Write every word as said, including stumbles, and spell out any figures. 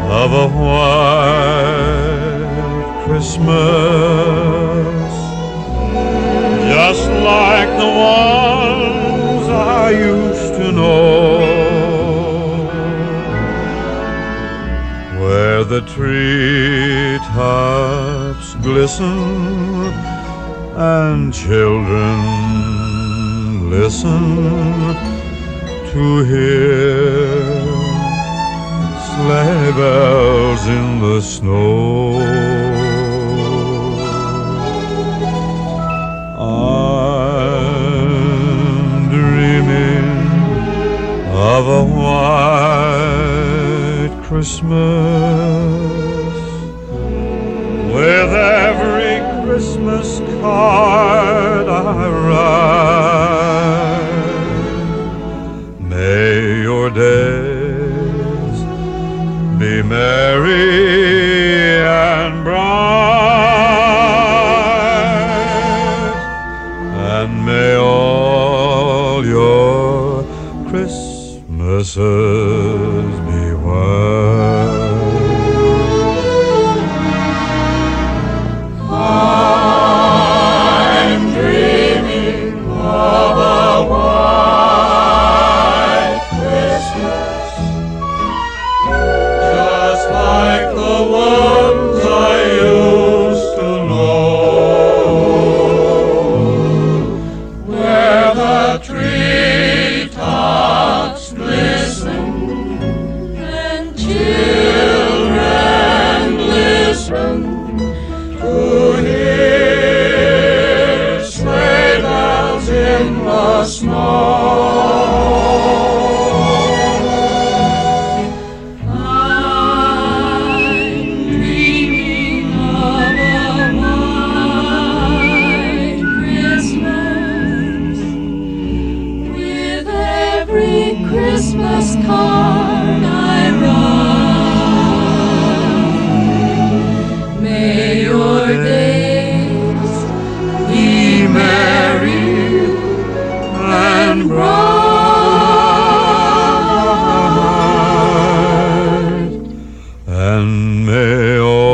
of a white Christmas, just like the ones I used to know, where the treetops glisten and children listen to hear sleigh bells in the snow. I'm dreaming of a white Christmas, with every Christmas card I write. May your days be merry and bright, and may all your Christmases be white. I'm dreaming of a white Christmas, just like the ones I used to know, where the treetops glisten and children listen to hear sleigh bells in the snow. Christmas card I write. May your days be merry and bright, And may all